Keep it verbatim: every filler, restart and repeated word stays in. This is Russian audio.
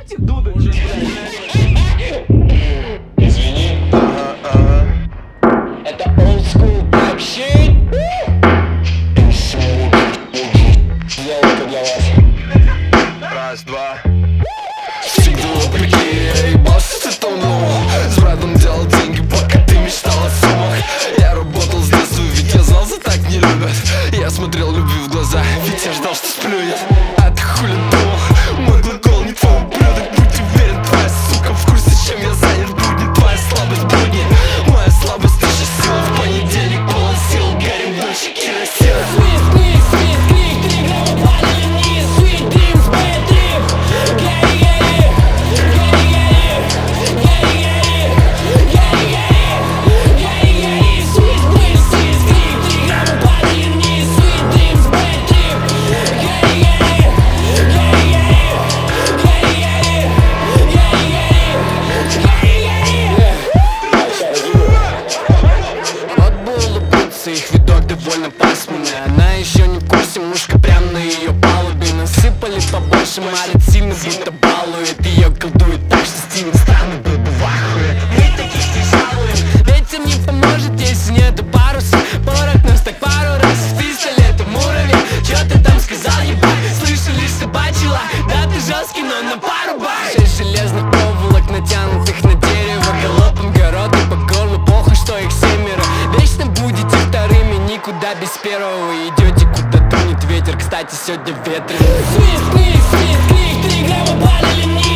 Дайте дудочку. Извини. Ага, ага. Это old school type shit. Золото для вас. Раз, два. Всегда вопреки, я ебался, ты тонул. С братом делал деньги, пока ты мечтал о суммах. Я работал с детства, ведь я знал, за так не любят. Я смотрел любви в глаза, ведь я ждал, что сплюнет. А ты хули думал, мой глагол не твой ублюдок. Будь уверен, твоя сука в курсе, чем я занят. Будни, твоя слабость будни, моя слабость наша сила. В понедельник полон сил, горим дольше керосина. Их видок довольно пасмурный. Она еще не в курсе, мушка прям на ее палубе. Насыпали побольше, марит сильно, будто балует. Ее колдует так, что Стивен странный был бы в ахуе. Мы таких не жалуем. Ветер не поможет, если нету паруса. Порох нас так пару раз с пистолетом уровень. Чё ты там сказал, ебать? Слышу лишь собачий лай. Да ты жесткий, но на пару бай. Шесть железных проволок, натянутых на дерево. Галопом города по горлу, похуй, что их семеро. Вечно будете вторыми, никуда без первого. Идете, куда тунет ветер, кстати, сегодня ветрено. Свист, свист, свист, крик, три грамма палили мне.